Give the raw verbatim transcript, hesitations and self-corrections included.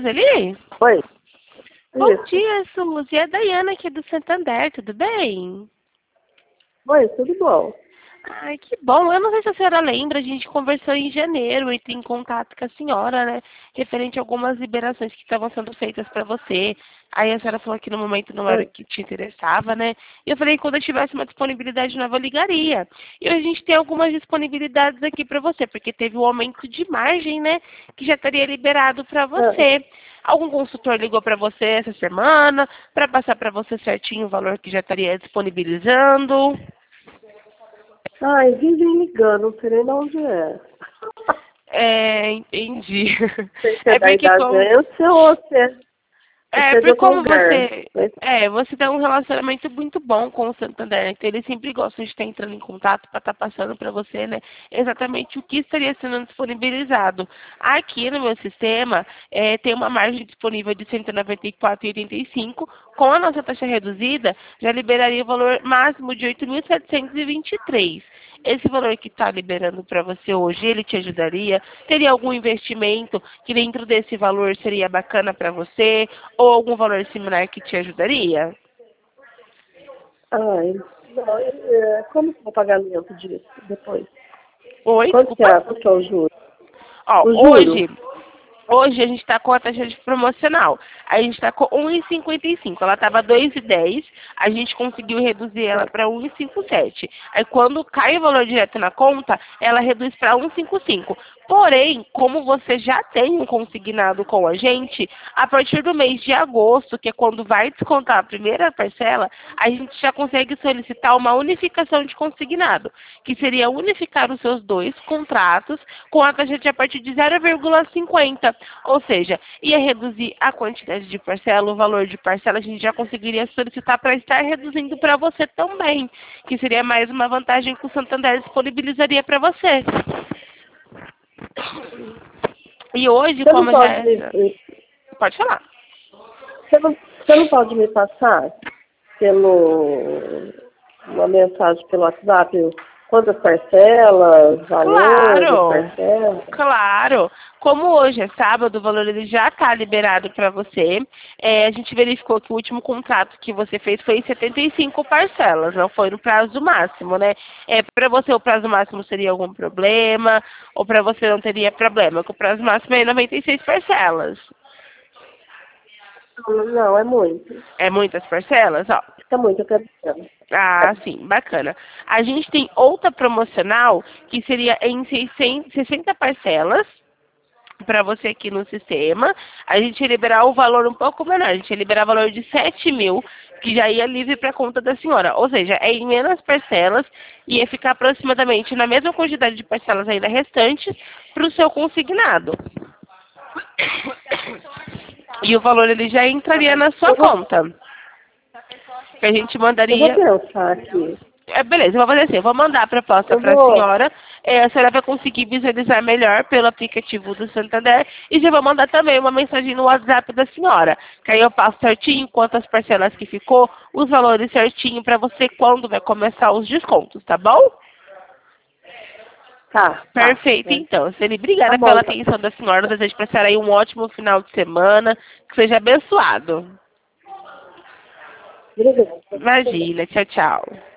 Sueli? Oi. Bom Isso. dia, Suzy. É a Dayana aqui do Santander, tudo bem? Oi, tudo bom? Ai, que bom. Eu não sei se a senhora lembra, a gente conversou em janeiro, entrei em contato com a senhora, né? Referente a algumas liberações que estavam sendo feitas para você. Aí a senhora falou que no momento não era o Oi. que te interessava, né? E eu falei que quando eu tivesse uma disponibilidade nova, eu ligaria. E hoje a gente tem algumas disponibilidades aqui para você, porque teve um aumento de margem, né? Que já estaria liberado para Ah, você. Algum consultor ligou para você essa semana para passar para você certinho o valor que já estaria disponibilizando? Ai, vivem ligando, não sei nem de onde é. É, entendi. Sei se é É daí porque da como, agência ou se é, ou é se é de porque outro como lugar. você, Mas, é, você tem um relacionamento muito bom com o Santander, então eles sempre gostam de estar entrando em contato para estar passando para você, né, exatamente o que estaria sendo disponibilizado. Aqui no meu sistema é, tem uma margem disponível de cento e noventa e quatro reais e oitenta e cinco centavos. Com a nossa taxa reduzida, já liberaria o valor máximo de oito mil setecentos e vinte e três reais. Esse valor que está liberando para você hoje, ele te ajudaria? Teria algum investimento que dentro desse valor seria bacana para você? Ou algum valor similar que te ajudaria? ai, não, é, como que é o pagamento disso depois? Oi, Quanto que desculpa? é, quanto que é o juro? Ó, O juro? hoje, hoje a gente está com a taxa de promocional. A gente está com um vírgula cinquenta e cinco. Ela estava dois vírgula dez. A gente conseguiu reduzir ela Tá. para um vírgula cinquenta e sete. Aí quando cai o valor direto na conta, ela reduz para um vírgula cinquenta e cinco. Porém, como você já tem um consignado com a gente, a partir do mês de agosto, que é quando vai descontar a primeira parcela, a gente já consegue solicitar uma unificação de consignado, que seria unificar os seus dois contratos com a taxa de a partir de zero vírgula cinquenta. Ou seja, ia reduzir a quantidade de parcela, o valor de parcela, a gente já conseguiria solicitar para estar reduzindo para você também, que seria mais uma vantagem que o Santander disponibilizaria para você. E hoje, Você não como já pode é me, essa... me- Pode falar. você não, você não pode me passar pelo uma mensagem pelo WhatsApp quantas parcelas, valor das Claro, parcelas? claro. Como hoje é sábado, o valor ele já está liberado para você. É, a gente verificou que o último contrato que você fez foi em setenta e cinco parcelas, não foi no prazo máximo, né? É, para você o prazo máximo seria algum problema, ou para você não teria problema, que o prazo máximo é noventa e seis parcelas. Não, não, é muito. É muitas parcelas? Ó, É muito, eu quero dizer. ah, sim, bacana. A gente tem outra promocional que seria em seiscentos, sessenta parcelas para você aqui no sistema. A gente ia liberar o valor um pouco menor, a gente ia liberar o valor de sete mil, que já ia livre para conta da senhora. Ou seja, é em menos parcelas, ia ficar aproximadamente na mesma quantidade de parcelas ainda restantes para o seu consignado. E o valor ele já entraria na sua Eu vou, conta. Que a gente eu vou mandaria. pensar aqui. É, beleza, eu vou fazer assim, eu vou mandar a proposta Eu para a vou. senhora, é, a senhora vai conseguir visualizar melhor pelo aplicativo do Santander e já vou mandar também uma mensagem no WhatsApp da senhora, que aí eu passo certinho quantas parcelas que ficou, os valores certinho para você quando vai começar os descontos, tá bom? Tá, tá. Perfeito, Né? então. Seli, Tá obrigada bom, pela então. atenção da senhora, eu desejo para a senhora aí um ótimo final de semana, que seja abençoado. Obrigada. Imagina, tchau, tchau.